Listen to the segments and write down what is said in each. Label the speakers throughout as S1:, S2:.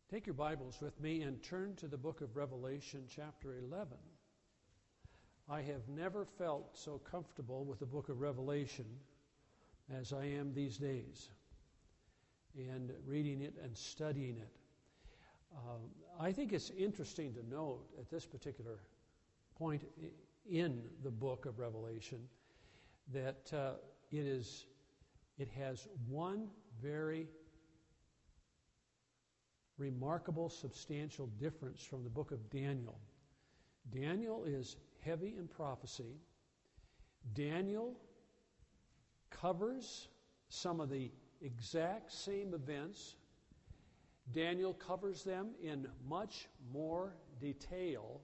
S1: Take your Bibles with me and turn to the book of Revelation, chapter 11. I have never felt so comfortable with the book of Revelation as I am these days, and reading it and studying it. I think it's interesting to note at this particular point in the book of Revelation that it has one very remarkable, substantial difference from the book of Daniel. Daniel is heavy in prophecy. Daniel covers some of the exact same events. Daniel covers them in much more detail.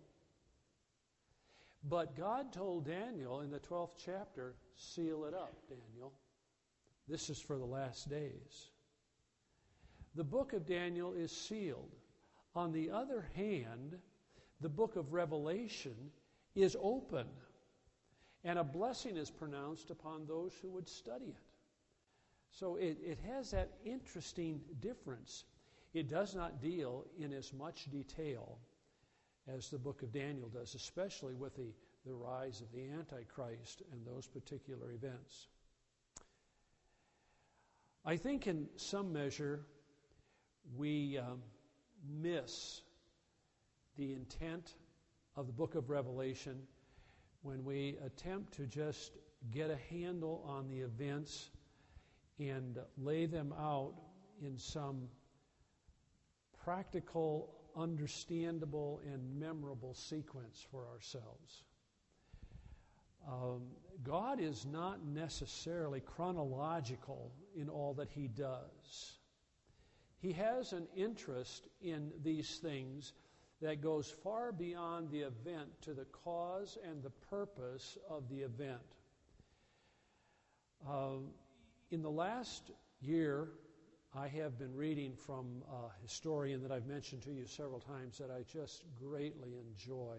S1: But God told Daniel in the 12th chapter, seal it up, Daniel. This is for the last days. The book of Daniel is sealed. On the other hand, the book of Revelation is open, and a blessing is pronounced upon those who would study it. So it has that interesting difference. It does not deal in as much detail as the book of Daniel does, especially with the rise of the Antichrist and those particular events. I think in some measure we miss the intent of the book of Revelation when we attempt to just get a handle on the events and lay them out in some practical, understandable, and memorable sequence for ourselves. God is not necessarily chronological in all that He does. He has an interest in these things that goes far beyond the event to the cause and the purpose of the event. In the last year, I have been reading from a historian that I've mentioned to you several times that I just greatly enjoy.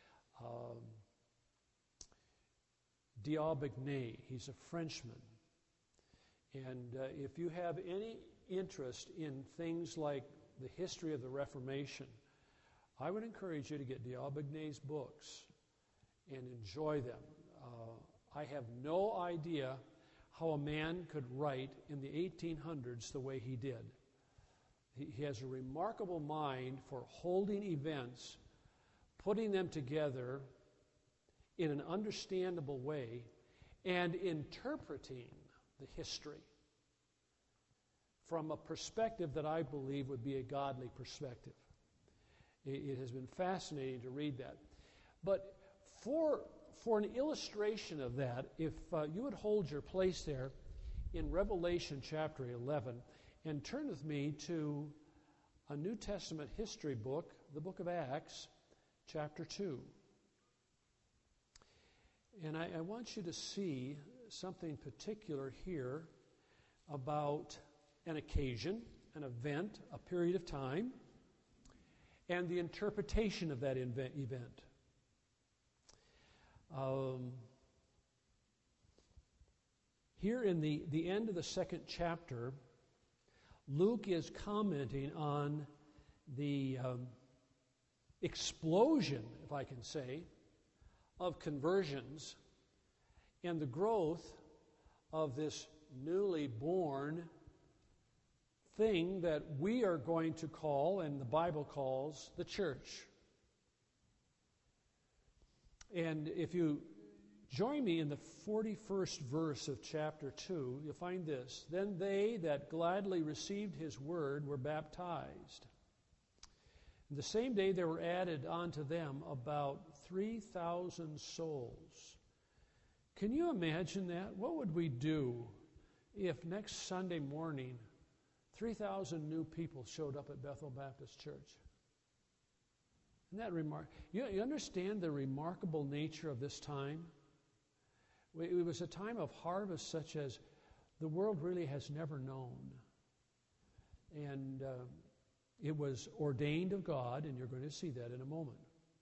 S1: D'Aubigné. He's a Frenchman. And if you have any interest in things like the history of the Reformation, I would encourage you to get D'Aubigné's books and enjoy them. I have no idea how a man could write in the 1800s the way he did. He has a remarkable mind for holding events, putting them together in an understandable way, and interpreting the history from a perspective that I believe would be a godly perspective. It has been fascinating to read that. But for an illustration of that, if you would hold your place there in Revelation chapter 11 and turn with me to a New Testament history book, the book of Acts, chapter 2. And I want you to see something particular here about an occasion, an event, a period of time, and the interpretation of that event. Here in the end of the second chapter, Luke is commenting on the explosion, if I can say, of conversions and the growth of this newly born thing that we are going to call, and the Bible calls, the church. And if you join me in the 41st verse of chapter 2, you'll find this. Then they that gladly received his word were baptized. And the same day there were added unto them about 3,000 souls. Can you imagine that? What would we do if next Sunday morning 3,000 new people showed up at Bethel Baptist Church? Isn't that remarkable? You understand the remarkable nature of this time? It was a time of harvest such as the world really has never known. And it was ordained of God, and you're going to see that in a moment.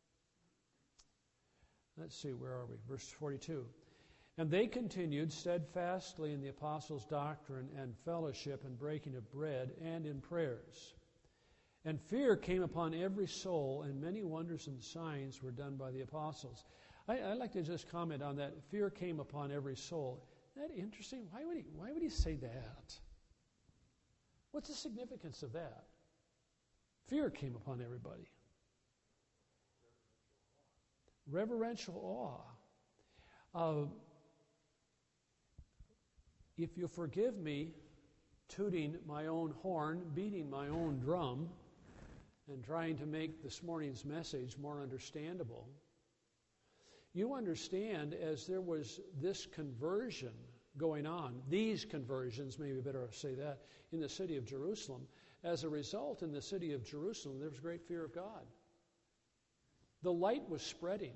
S1: Let's see, where are we? Verse 42. And they continued steadfastly in the apostles' doctrine and fellowship and breaking of bread and in prayers. And fear came upon every soul, and many wonders and signs were done by the apostles. I'd like to just comment on that. Fear came upon every soul. Isn't that interesting? Why would he say that? What's the significance of that? Fear came upon everybody. Reverential awe. If you forgive me tooting my own horn, beating my own drum, and trying to make this morning's message more understandable, you understand, as there was this conversion going on, these conversions, maybe better say that, in the city of Jerusalem, as a result in the city of Jerusalem, there was great fear of God. The light was spreading.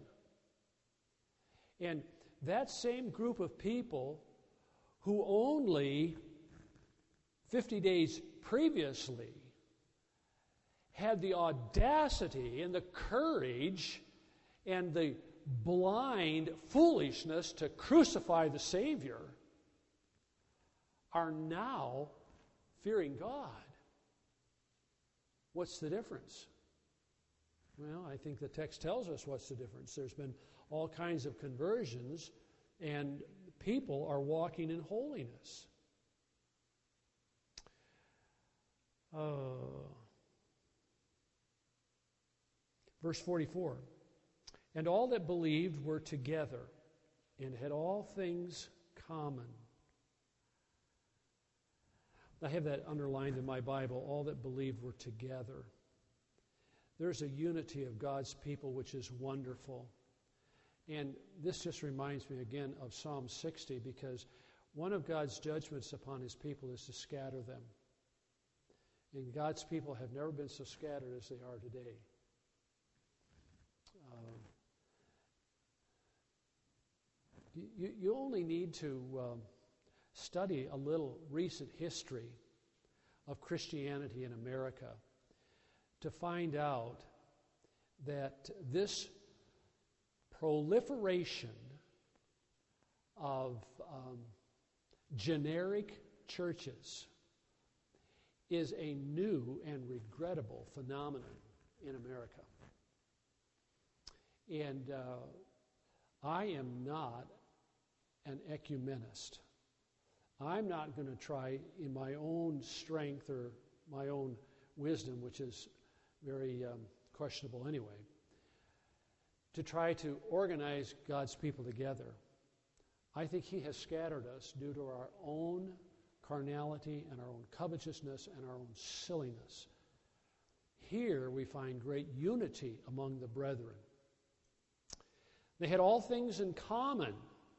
S1: And that same group of people who only 50 days previously had the audacity and the courage and the blind foolishness to crucify the Savior are now fearing God. What's the difference? Well, I think the text tells us what's the difference. There's been all kinds of conversions, and people are walking in holiness. Verse 44, and all that believed were together and had all things common. I have that underlined in my Bible, all that believed were together. There's a unity of God's people which is wonderful. And this just reminds me again of Psalm 60, because one of God's judgments upon his people is to scatter them. And God's people have never been so scattered as they are today. You only need to study a little recent history of Christianity in America to find out that this proliferation of generic churches is a new and regrettable phenomenon in America. And I am not an ecumenist. I'm not going to try in my own strength or my own wisdom, which is very questionable anyway, to try to organize God's people together. I think he has scattered us due to our own carnality and our own covetousness and our own silliness. Here we find great unity among the brethren. They had all things in common,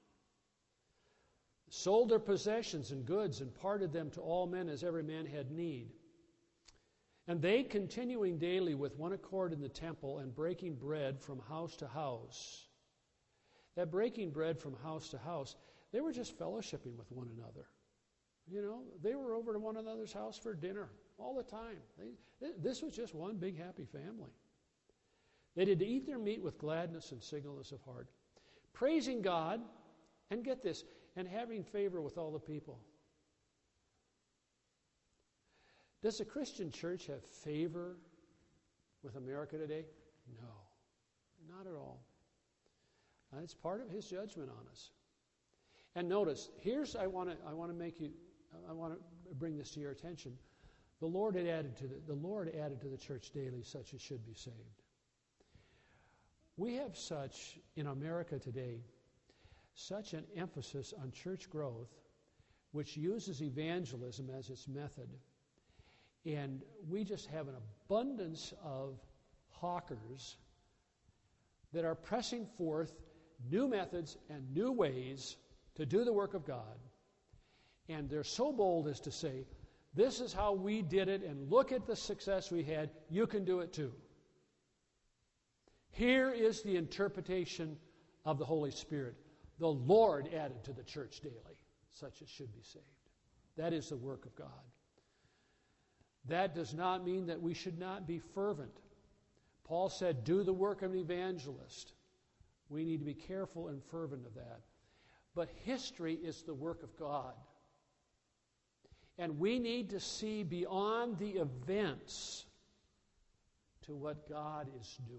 S1: sold their possessions and goods and parted them to all men as every man had need. And they, continuing daily with one accord in the temple and breaking bread from house to house. That breaking bread from house to house, they were just fellowshipping with one another. You know, they were over to one another's house for dinner all the time. This was just one big happy family. They did eat their meat with gladness and singleness of heart, praising God, and get this, and having favor with all the people. Does the Christian church have favor with America today? No, not at all. It's part of his judgment on us. And notice, I want to bring this to your attention. The Lord added to the church daily such as should be saved. We have such in America today, such an emphasis on church growth, which uses evangelism as its method. And we just have an abundance of hawkers that are pressing forth new methods and new ways to do the work of God. And they're so bold as to say, this is how we did it, and look at the success we had. You can do it too. Here is the interpretation of the Holy Spirit. The Lord added to the church daily, such as should be saved. That is the work of God. That does not mean that we should not be fervent. Paul said, do the work of an evangelist. We need to be careful and fervent of that. But history is the work of God. And we need to see beyond the events to what God is doing.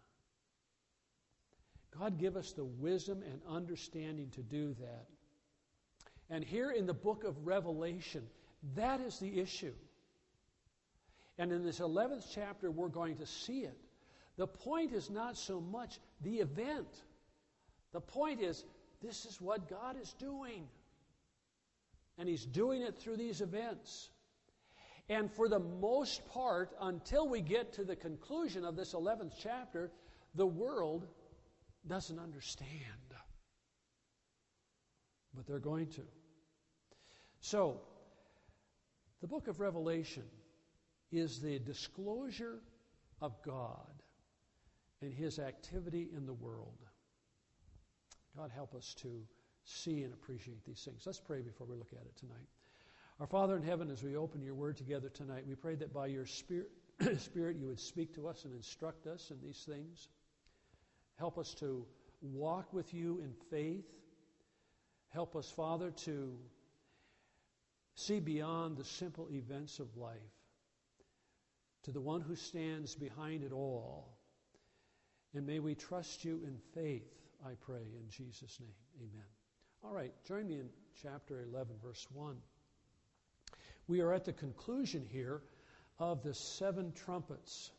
S1: God give us the wisdom and understanding to do that. And here in the book of Revelation, that is the issue. And in this 11th chapter, we're going to see it. The point is not so much the event. The point is, this is what God is doing. And He's doing it through these events. And for the most part, until we get to the conclusion of this 11th chapter, the world doesn't understand. But they're going to. So, the book of Revelation is the disclosure of God and His activity in the world. God help us to see and appreciate these things. Let's pray before we look at it tonight. Our Father in heaven, as we open your word together tonight, we pray that by your Spirit you would speak to us and instruct us in these things. Help us to walk with you in faith. Help us, Father, to see beyond the simple events of life to the one who stands behind it all. And may we trust you in faith, I pray, in Jesus' name. Amen. All right, join me in chapter 11, verse 1. We are at the conclusion here of the 7 trumpets.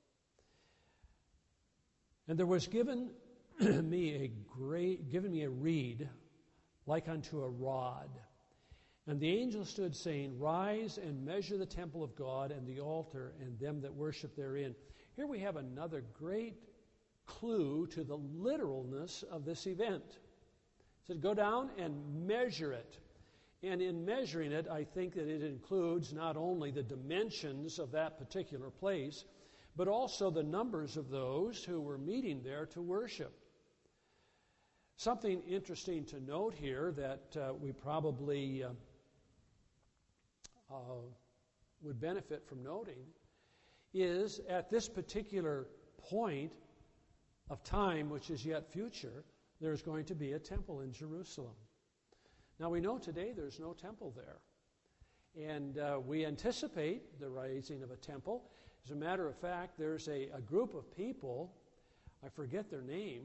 S1: And there was given me a reed like unto a rod. And the angel stood, saying, Rise and measure the temple of God and the altar and them that worship therein. Here we have another great clue to the literalness of this event. It said, go down and measure it. And in measuring it, I think that it includes not only the dimensions of that particular place, but also the numbers of those who were meeting there to worship. Something interesting to note here that we probably would benefit from noting is at this particular point of time, which is yet future, there's going to be a temple in Jerusalem. Now we know today there's no temple there. And we anticipate the raising of a temple. As a matter of fact, there's a group of people, I forget their name,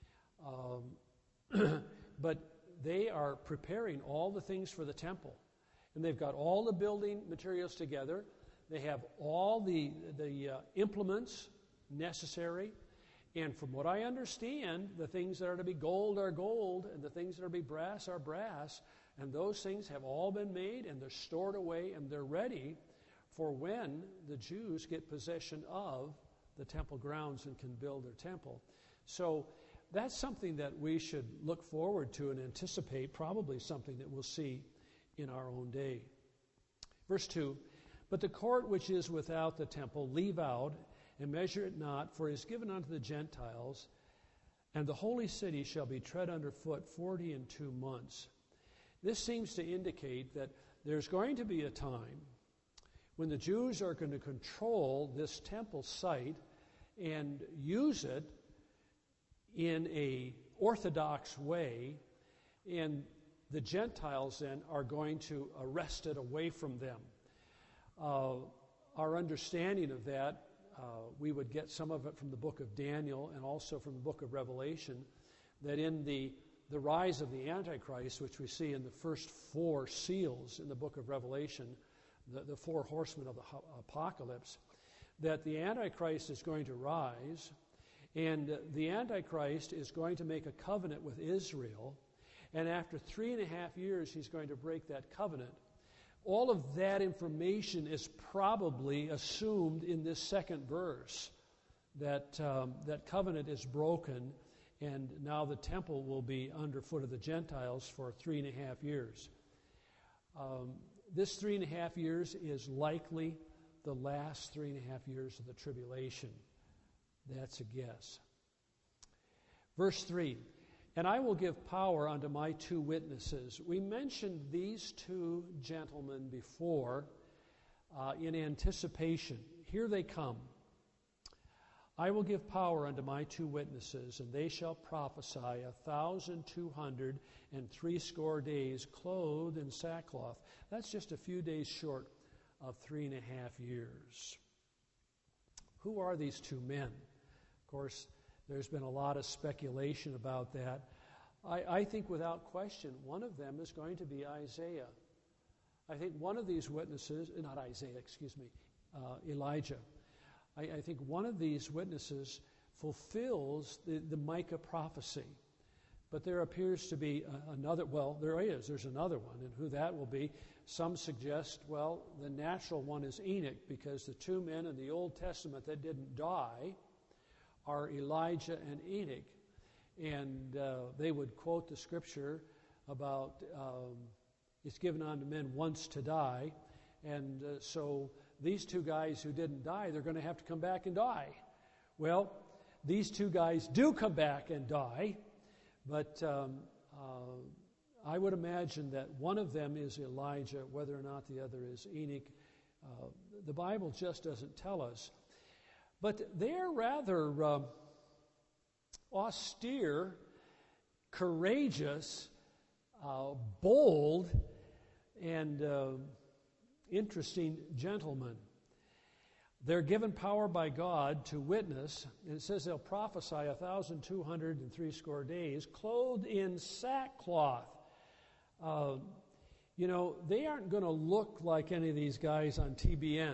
S1: but they are preparing all the things for the temple. And they've got all the building materials together. They have all the implements necessary. And from what I understand, the things that are to be gold are gold, and the things that are to be brass are brass. And those things have all been made, and they're stored away, and they're ready for when the Jews get possession of the temple grounds and can build their temple. So that's something that we should look forward to and anticipate, probably something that we'll see in our own day. Verse 2, But the court which is without the temple leave out, and measure it not, for it is given unto the Gentiles, and the holy city shall be tread under foot 42 months. This seems to indicate that there's going to be a time when the Jews are going to control this temple site and use it in a orthodox way, and the Gentiles then are going to wrest it away from them. Our understanding of that, we would get some of it from the book of Daniel and also from the book of Revelation, that in the rise of the Antichrist, which we see in the first 4 seals in the book of Revelation, the 4 horsemen of the apocalypse, that the Antichrist is going to rise, and the Antichrist is going to make a covenant with Israel, and after 3.5 years he's going to break that covenant. All of that information is probably assumed in this second verse, that that covenant is broken, and now the temple will be underfoot of the Gentiles for 3.5 years. This 3.5 years is likely the last 3.5 years of the tribulation. That's a guess. Verse 3, And I will give power unto my 2 witnesses. We mentioned these 2 gentlemen before in anticipation. Here they come. I will give power unto my 2 witnesses, and they shall prophesy 1,260 days, clothed in sackcloth. That's just a few days short of 3.5 years. Who are these two men? Of course, there's been a lot of speculation about that. I think without question, one of them is going to be Isaiah. I think one of these witnesses, not Isaiah, excuse me, Elijah. I think one of these witnesses fulfills the Micah prophecy. But there appears to be another, well, there's another one, and who that will be. Some suggest, well, the natural one is Enoch, because the two men in the Old Testament that didn't die are Elijah and Enoch. And they would quote the scripture about it's given unto men once to die. And so these two guys who didn't die, they're going to have to come back and die. Well, these two guys do come back and die, but I would imagine that one of them is Elijah, whether or not the other is Enoch. The Bible just doesn't tell us. But they're rather austere, courageous, bold, and interesting gentlemen. They're given power by God to witness, and it says they'll prophesy 1,260 days, clothed in sackcloth. They aren't going to look like any of these guys on TBN.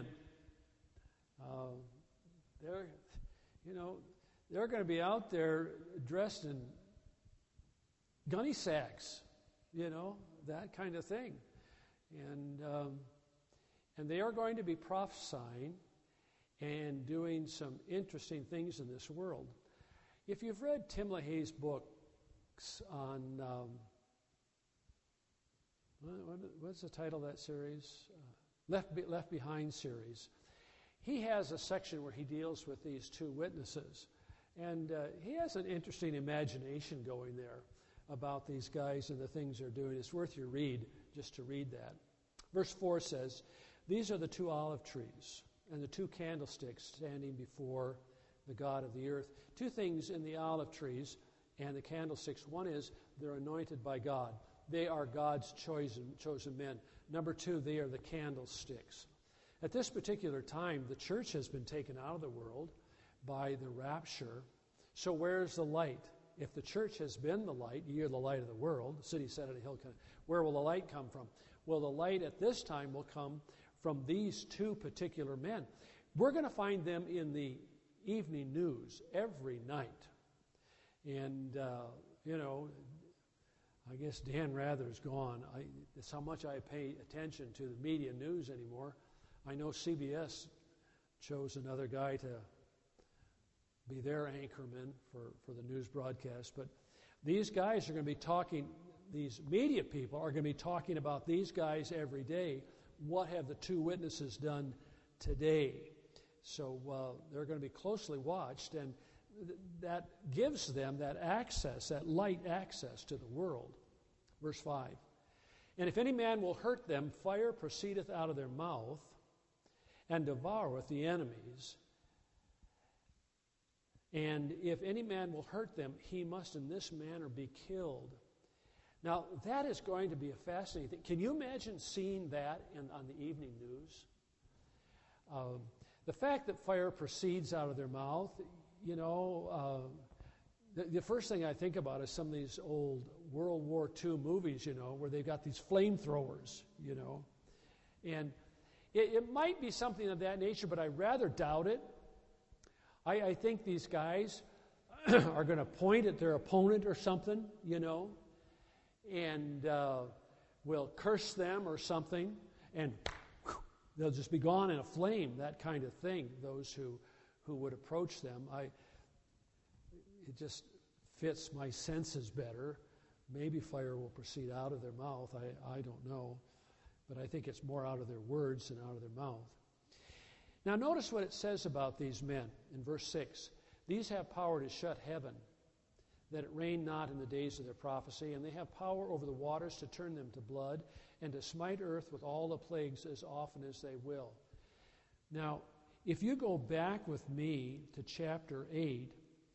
S1: They're going to be out there dressed in gunny sacks, that kind of thing. And they are going to be prophesying and doing some interesting things in this world. If you've read Tim LaHaye's books on, what's the title of that series? Left Behind series. He has a section where he deals with these two witnesses. And he has an interesting imagination going there about these guys and the things they're doing. It's worth your read just to read that. Verse 4 says, "These are the two olive trees and the two candlesticks standing before the God of the earth." Two things in the olive trees and the candlesticks. One is they're anointed by God. They are God's chosen men. Number two, they are the candlesticks. At this particular time, the church has been taken out of the world by the rapture. So where's the light? If the church has been the light, ye are the light of the world, the city set on a hill, where will the light come from? Well, the light at this time will come from these two particular men. We're going to find them in the evening news every night. And, I guess Dan Rather's gone. It's how much I pay attention to the media news anymore. I know CBS chose another guy to be their anchorman for the news broadcast. But these guys are going to be talking, these media people are going to be talking about these guys every day. What have the two witnesses done today? So they're going to be closely watched, and that gives them that access, that light access to the world. Verse 5. "And if any man will hurt them, fire proceedeth out of their mouth, and devoureth the enemies. And if any man will hurt them, he must in this manner be killed." Now, that is going to be a fascinating thing. Can you imagine seeing that on the evening news? The fact that fire proceeds out of their mouth, the first thing I think about is some of these old World War II movies, where they've got these flamethrowers, And it might be something of that nature, but I rather doubt it. I think these guys are going to point at their opponent or something, and will curse them or something, and they'll just be gone in a flame, that kind of thing, those who would approach them. It just fits my senses better. Maybe fire will proceed out of their mouth. I don't know. But I think it's more out of their words than out of their mouth. Now notice what it says about these men in verse 6. "These have power to shut heaven, that it rain not in the days of their prophecy, and they have power over the waters to turn them to blood, and to smite earth with all the plagues as often as they will." Now, if you go back with me to chapter 8,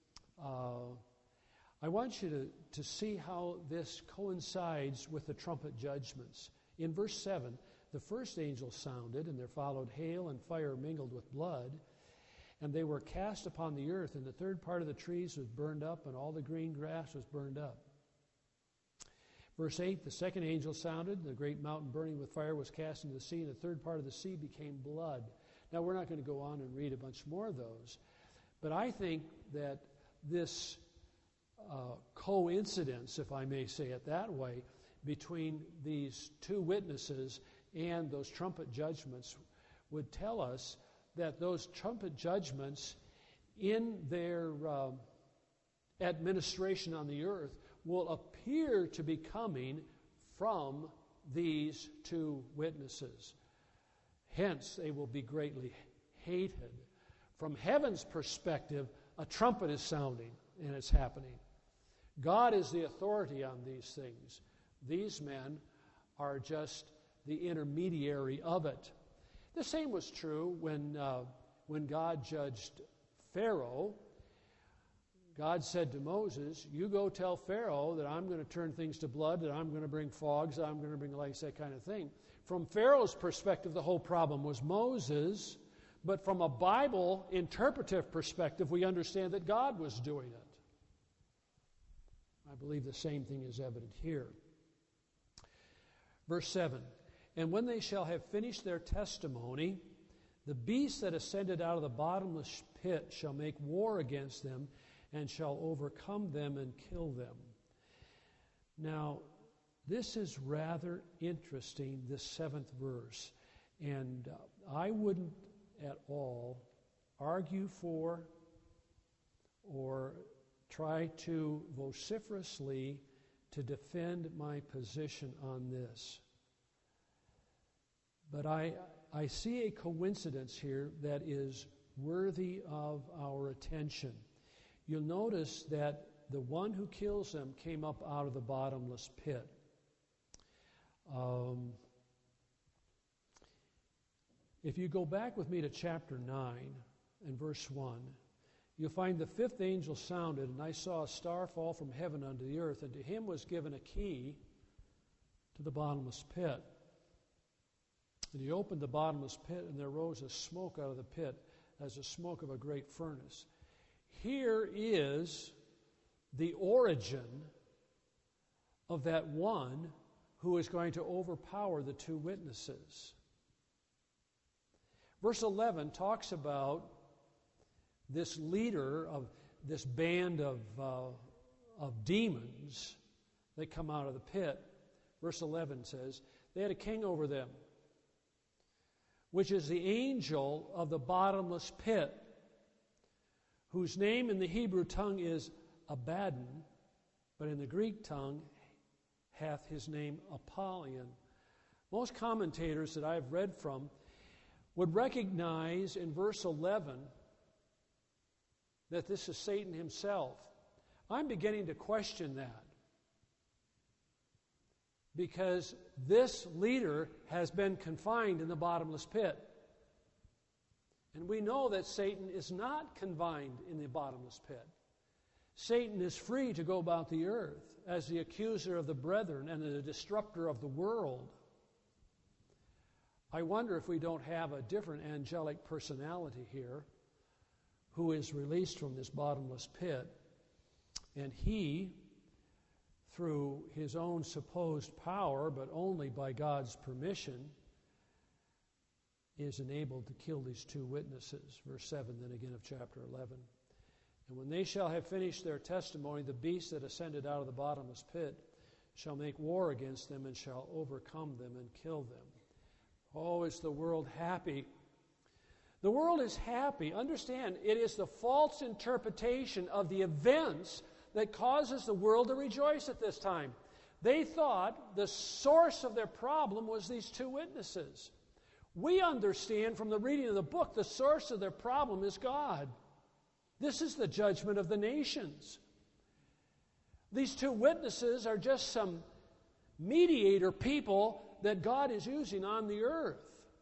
S1: I want you to see how this coincides with the trumpet judgments. In verse 7, the first angel sounded, and there followed hail and fire mingled with blood. and they were cast upon the earth, and the third part of the trees was burned up, and all the green grass was burned up. Verse 8, the second angel sounded, the great mountain burning with fire was cast into the sea, and the third part of the sea became blood. Now, we're not going to go on and read a bunch more of those, but I think that this coincidence, if I may say it that way, between these two witnesses and those trumpet judgments would tell us that those trumpet judgments in their administration on the earth will appear to be coming from these two witnesses. Hence, they will be greatly hated. From heaven's perspective, a trumpet is sounding, and it's happening. God is the authority on these things. These men are just the intermediary of it. The same was true when God judged Pharaoh. God said to Moses, you go tell Pharaoh that I'm going to turn things to blood, that I'm going to bring fogs, that I'm going to bring lice, that kind of thing. From Pharaoh's perspective, the whole problem was Moses, but from a Bible interpretive perspective, we understand that God was doing it. I believe the same thing is evident here. Verse 7, and when they shall have finished their testimony, the beast that ascended out of the bottomless pit shall make war against them and shall overcome them and kill them. Now, this is rather interesting, this 7th verse, and I wouldn't at all argue for or try to vociferously to defend my position on this. But I see a coincidence here that is worthy of our attention. You'll notice that the one who kills them came up out of the bottomless pit. If you go back with me to chapter 9 and verse 1, you'll find the 5th angel sounded, and I saw a star fall from heaven unto the earth, and to him was given a key to the bottomless pit. And he opened the bottomless pit, and there rose a smoke out of the pit as the smoke of a great furnace. Here is the origin of that one who is going to overpower the two witnesses. Verse 11 talks about this leader of this band of demons that come out of the pit. Verse 11 says, they had a king over them, which is the angel of the bottomless pit, whose name in the Hebrew tongue is Abaddon, but in the Greek tongue hath his name Apollyon. Most commentators that I've read from would recognize in verse 11 that this is Satan himself. I'm beginning to question that, because this leader has been confined in the bottomless pit. And we know that Satan is not confined in the bottomless pit. Satan is free to go about the earth as the accuser of the brethren and the disruptor of the world. I wonder if we don't have a different angelic personality here who is released from this bottomless pit, and he, through his own supposed power, but only by God's permission, is enabled to kill these two witnesses. Verse 7 then again of chapter 11. And when they shall have finished their testimony, the beast that ascended out of the bottomless pit shall make war against them and shall overcome them and kill them. Oh, is the world happy? The world is happy. Understand, it is the false interpretation of the events that causes the world to rejoice at this time. They thought the source of their problem was these two witnesses. We understand from the reading of the book the source of their problem is God. This is the judgment of the nations. These two witnesses are just some mediator people that God is using on the earth.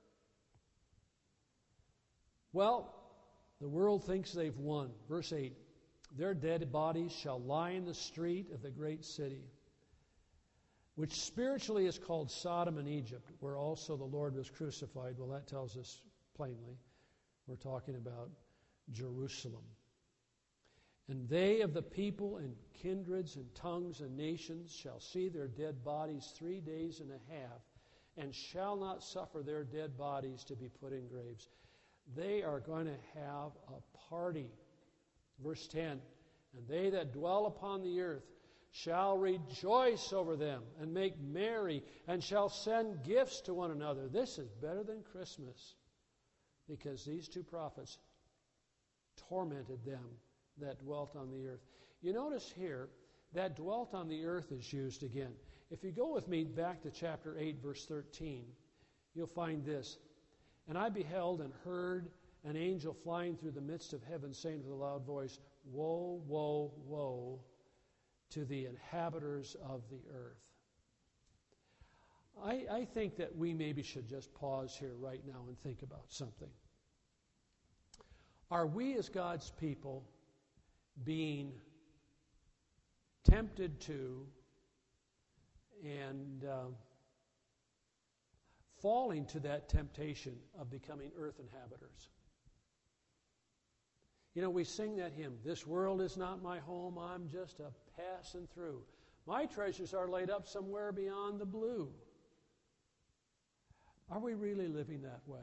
S1: Well, the world thinks they've won. Verse 8, their dead bodies shall lie in the street of the great city, which spiritually is called Sodom and Egypt, where also the Lord was crucified. Well, that tells us plainly we're talking about Jerusalem. And they of the people and kindreds and tongues and nations shall see their dead bodies 3 days and a half, and shall not suffer their dead bodies to be put in graves. They are going to have a party. Verse 10, and they that dwell upon the earth shall rejoice over them and make merry, and shall send gifts to one another. This is better than Christmas, because these two prophets tormented them that dwelt on the earth. You notice here that dwelt on the earth is used again. If you go with me back to chapter 8, verse 13, you'll find this. And I beheld and heard an angel flying through the midst of heaven, saying with a loud voice, Woe, woe, woe to the inhabitants of the earth. I think that we maybe should just pause here right now and think about something. Are we as God's people being tempted to and falling to that temptation of becoming earth inhabitants? You know, we sing that hymn, this world is not my home, I'm just a passing through. My treasures are laid up somewhere beyond the blue. Are we really living that way?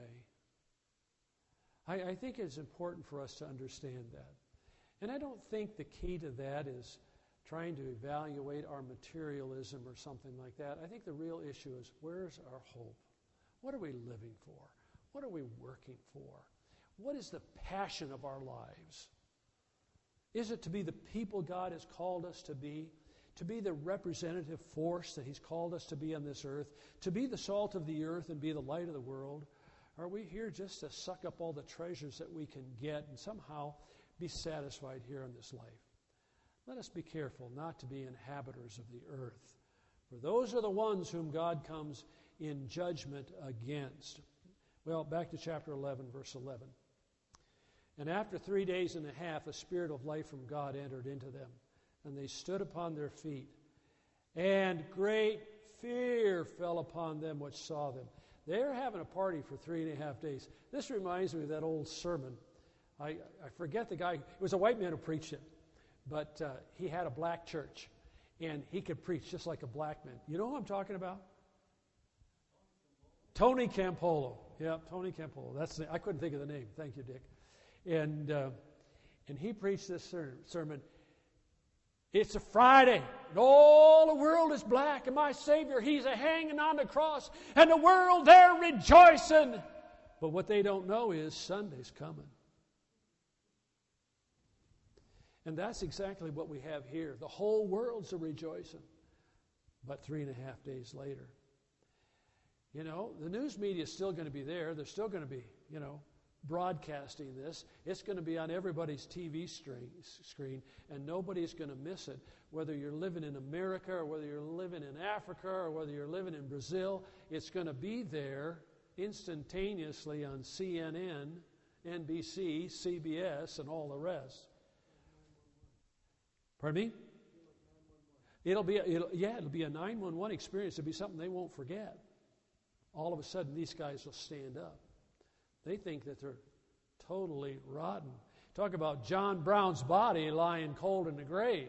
S1: I think it's important for us to understand that. And I don't think the key to that is trying to evaluate our materialism or something like that. I think the real issue is, where's our hope? What are we living for? What are we working for? What is the passion of our lives? Is it to be the people God has called us to be the representative force that He's called us to be on this earth, to be the salt of the earth and be the light of the world? Are we here just to suck up all the treasures that we can get and somehow be satisfied here in this life? Let us be careful not to be inhabitants of the earth, for those are the ones whom God comes in judgment against. Well, back to chapter 11, verse 11. And after 3 days and a half, a spirit of life from God entered into them, and they stood upon their feet, and great fear fell upon them which saw them. They're having a party for 3.5 days. This reminds me of that old sermon. I forget the guy. It was a white man who preached it, but he had a black church, and he could preach just like a black man. You know who I'm talking about? Tony Campolo. Yeah, Tony Campolo. I couldn't think of the name. Thank you, Dick. And he preached this sermon. It's a Friday, and all the world is black, and my Savior, He's hanging on the cross, and the world, they're rejoicing. But what they don't know is Sunday's coming. And that's exactly what we have here. The whole world's a rejoicing. But 3.5 days later, you know, the news media is still going to be there. They're still going to be, broadcasting this. It's going to be on everybody's TV screen, and nobody's going to miss it. Whether you're living in America or whether you're living in Africa or whether you're living in Brazil, it's going to be there instantaneously on CNN, NBC, CBS, and all the rest. Pardon me? It'll be a 911 experience. It'll be something they won't forget. All of a sudden, these guys will stand up. They think that they're totally rotten. Talk about John Brown's body lying cold in the grave.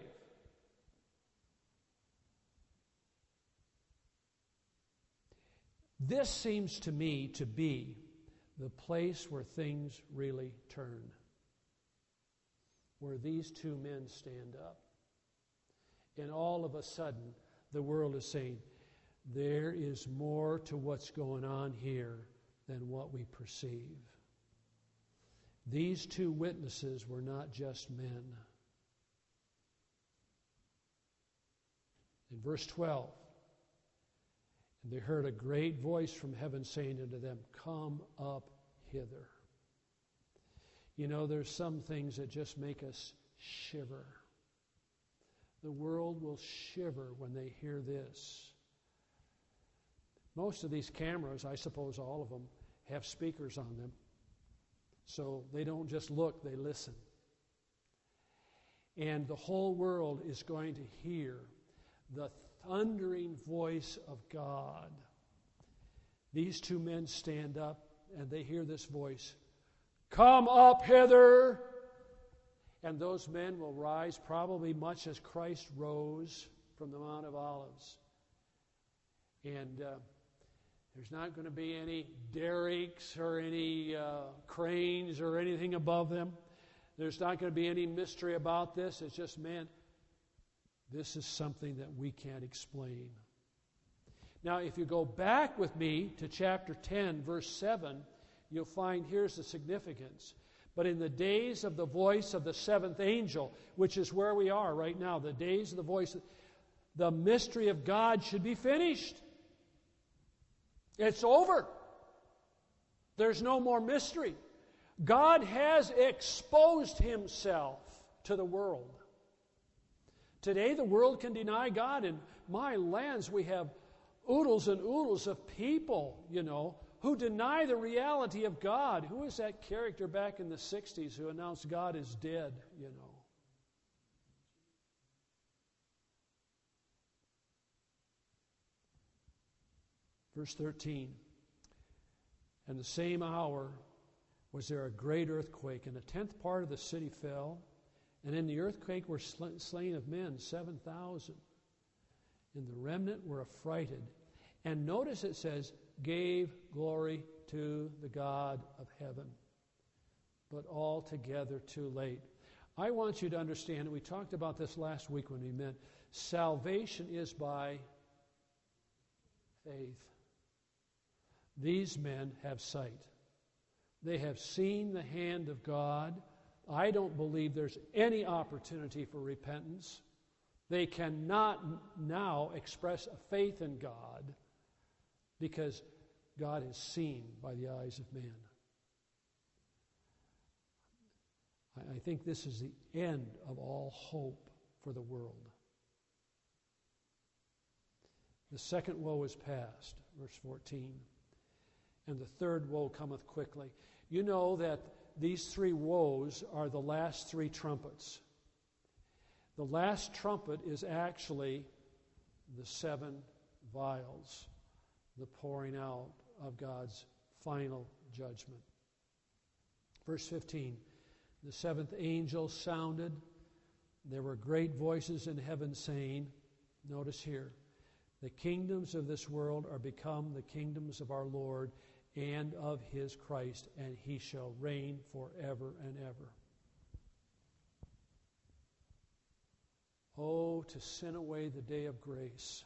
S1: This seems to me to be the place where things really turn, where these two men stand up. And all of a sudden, the world is saying, there is more to what's going on here than what we perceive. These two witnesses were not just men. In verse 12, and they heard a great voice from heaven saying unto them, Come up hither. You know, there's some things that just make us shiver. The world will shiver when they hear this. Most of these cameras, I suppose all of them, have speakers on them. So they don't just look, they listen. And the whole world is going to hear the thundering voice of God. These two men stand up and they hear this voice. Come up hither. And those men will rise probably much as Christ rose from the Mount of Olives. And there's not going to be any derricks or any cranes or anything above them. There's not going to be any mystery about this. It's just, man, this is something that we can't explain. Now, if you go back with me to chapter 10, verse 7, you'll find here's the significance. But in the days of the voice of the seventh angel, which is where we are right now, the days of the voice, the mystery of God should be finished. It's over. There's no more mystery. God has exposed himself to the world. Today the world can deny God. In my lands we have oodles and oodles of people, who deny the reality of God. Who is that character back in the 60s who announced God is dead, Verse 13. And the same hour was there a great earthquake, and a tenth part of the city fell, and in the earthquake were slain of men 7,000. And the remnant were affrighted. And notice it says, gave glory to the God of heaven. But altogether too late. I want you to understand, and we talked about this last week when we met, salvation is by faith. These men have sight. They have seen the hand of God. I don't believe there's any opportunity for repentance. They cannot now express a faith in God because God is seen by the eyes of man. I think this is the end of all hope for the world. The second woe is past, verse 14. And the third woe cometh quickly. You know that these three woes are the last three trumpets. The last trumpet is actually the seven vials, the pouring out of God's final judgment. Verse 15, the seventh angel sounded. There were great voices in heaven saying, notice here, the kingdoms of this world are become the kingdoms of our Lord and of his Christ, and he shall reign forever and ever. Oh, to sin away the day of grace.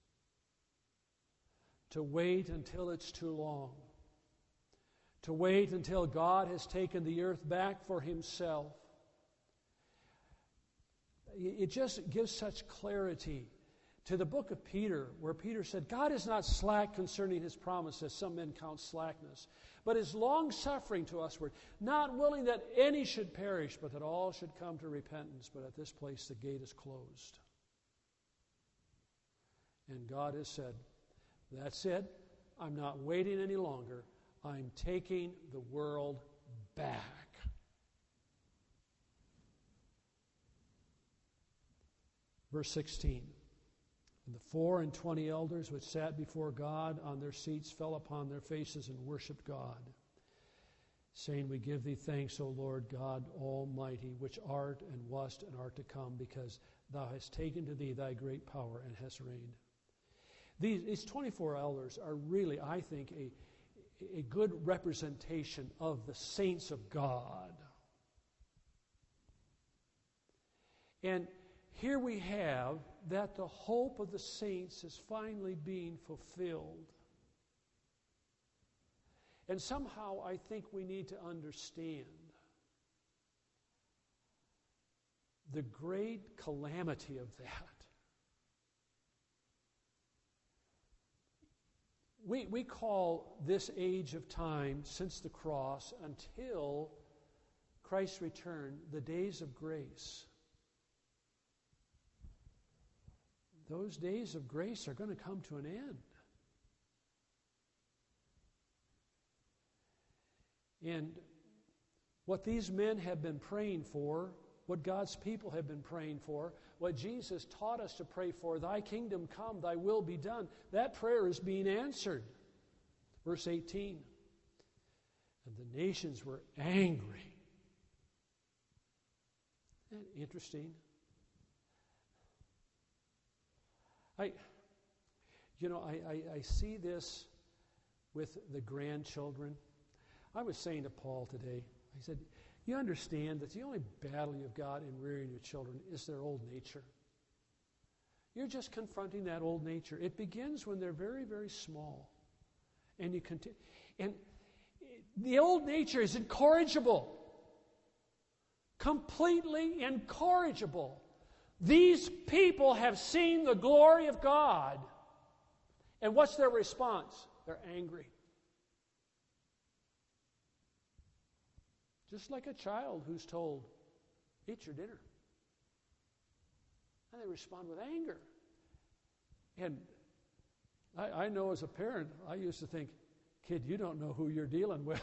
S1: To wait until it's too long. To wait until God has taken the earth back for himself. It just gives such clarity to the book of Peter, where Peter said, God is not slack concerning his promise, as some men count slackness, but is long-suffering to usward, not willing that any should perish, but that all should come to repentance. But at this place the gate is closed. And God has said, that's it. I'm not waiting any longer. I'm taking the world back. Verse 16. And the 24 elders which sat before God on their seats fell upon their faces and worshipped God, saying, we give thee thanks, O Lord God Almighty, which art and wast and art to come, because thou hast taken to thee thy great power and hast reigned. These 24 elders are really, I think, a good representation of the saints of God. And here we have that the hope of the saints is finally being fulfilled. And somehow I think we need to understand the great calamity of that. We call this age of time since the cross until Christ's return the days of grace. Those days of grace are going to come to an end. And what these men have been praying for, what God's people have been praying for, what Jesus taught us to pray for, thy kingdom come, thy will be done, that prayer is being answered. Verse 18, and the nations were angry. Isn't that interesting? I see this with the grandchildren. I was saying to Paul today, I said, you understand that the only battle you've got in rearing your children is their old nature. You're just confronting that old nature. It begins when they're very, very small. And you continue. And the old nature is incorrigible. Completely incorrigible. These people have seen the glory of God. And what's their response? They're angry. Just like a child who's told, eat your dinner. And they respond with anger. And I know as a parent, I used to think, kid, you don't know who you're dealing with.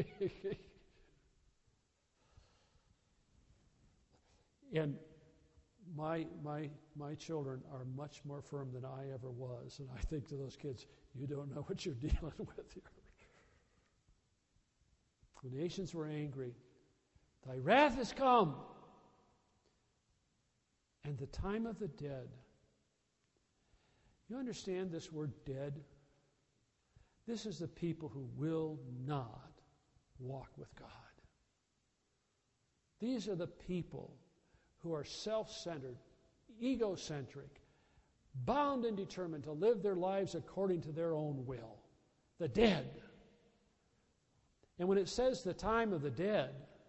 S1: And my children are much more firm than I ever was. And I think to those kids, you don't know what you're dealing with here. The nations were angry. Thy wrath is come. And the time of the dead. You understand this word dead? This is the people who will not walk with God. These are the people who are self-centered, egocentric, bound and determined to live their lives according to their own will. The dead. And when it says the time of the dead,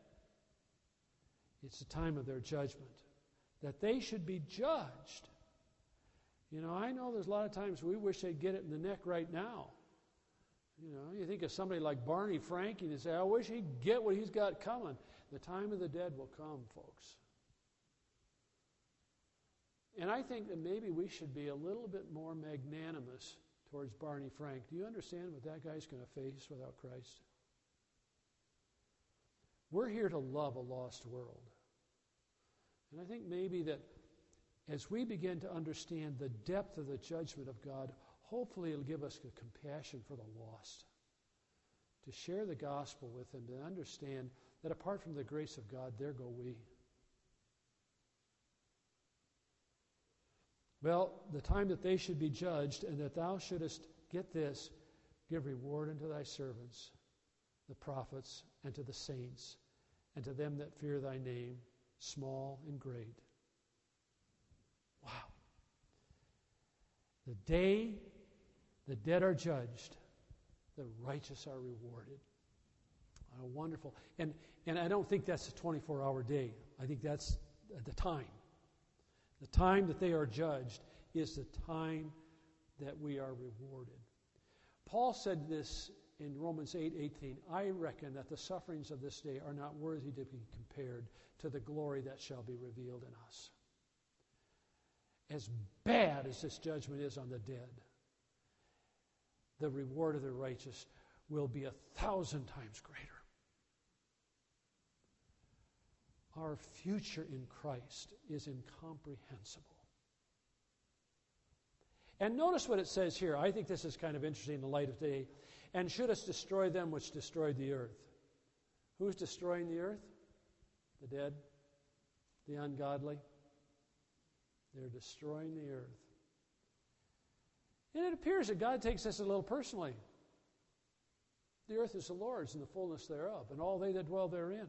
S1: it's the time of their judgment. That they should be judged. You know, I know there's a lot of times we wish they'd get it in the neck right now. You know, you think of somebody like Barney Frank and you say, I wish he'd get what he's got coming. The time of the dead will come, folks. And I think that maybe we should be a little bit more magnanimous towards Barney Frank. Do you understand what that guy's going to face without Christ? We're here to love a lost world. And I think maybe that as we begin to understand the depth of the judgment of God, hopefully it'll give us a compassion for the lost. To share the gospel with them, to understand that apart from the grace of God, there go we. Well, the time that they should be judged, and that thou shouldest, get this, give reward unto thy servants, the prophets, and to the saints, and to them that fear thy name, small and great. Wow. The day the dead are judged, the righteous are rewarded. Oh, wonderful. And I don't think that's a 24-hour day. I think that's the time. The time that they are judged is the time that we are rewarded. Paul said this in Romans 8:18. I reckon that the sufferings of this day are not worthy to be compared to the glory that shall be revealed in us. As bad as this judgment is on the dead, the reward of the righteous will be 1,000 times greater. Our future in Christ is incomprehensible. And notice what it says here. I think this is kind of interesting in the light of day. And shouldest destroy them which destroyed the earth. Who's destroying the earth? The dead? The ungodly? They're destroying the earth. And it appears that God takes this a little personally. The earth is the Lord's and the fullness thereof, and all they that dwell therein.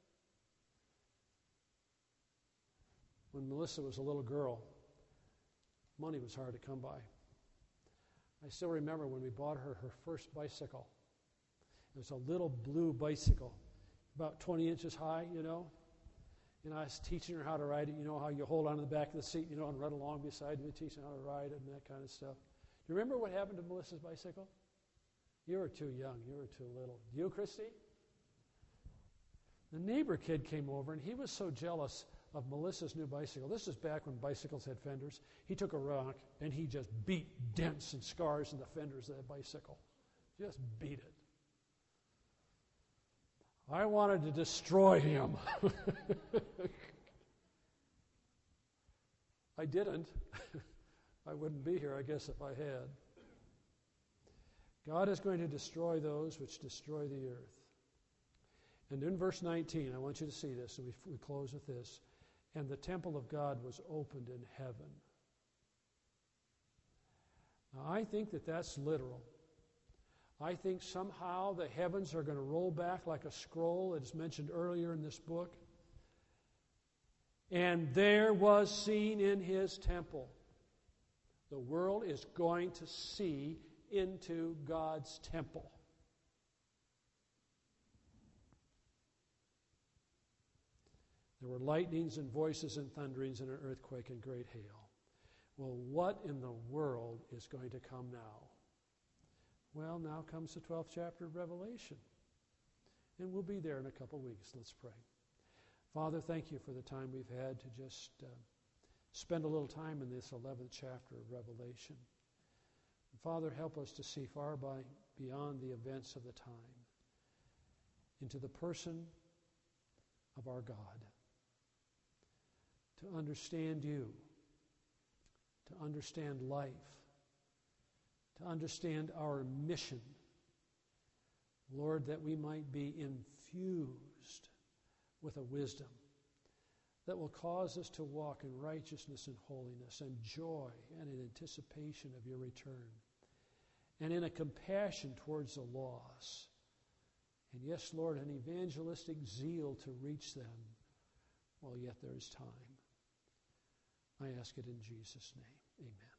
S1: When Melissa was a little girl, money was hard to come by. I still remember when we bought her first bicycle. It was a little blue bicycle, about 20 inches high, you know. And I was teaching her how to ride it. You know how you hold onto the back of the seat, you know, and run along beside me, teaching how to ride it and that kind of stuff. Do you remember what happened to Melissa's bicycle? You were too young. You were too little. You, Christy? The neighbor kid came over, and he was so jealous of Melissa's new bicycle. This is back when bicycles had fenders. He took a rock, and he just beat dents and scars in the fenders of that bicycle. Just beat it. I wanted to destroy him. I didn't. I wouldn't be here, I guess, if I had. God is going to destroy those which destroy the earth. And in verse 19, I want you to see this, and we close with this. and the temple of God was opened in heaven. Now, I think that that's literal. I think somehow the heavens are going to roll back like a scroll, as mentioned earlier in this book. And there was seen in his temple. The world is going to see into God's temple. There were lightnings and voices and thunderings and an earthquake and great hail. Well, what in the world is going to come now? Well, now comes the 12th chapter of Revelation. And we'll be there in a couple weeks. Let's pray. Father, thank you for the time we've had to just spend a little time in this 11th chapter of Revelation. And Father, help us to see far beyond the events of the time into the person of our God, to understand you, to understand life, to understand our mission. Lord, that we might be infused with a wisdom that will cause us to walk in righteousness and holiness and joy and in anticipation of your return and in a compassion towards the lost. And yes, Lord, an evangelistic zeal to reach them while yet there is time. I ask it in Jesus' name. Amen.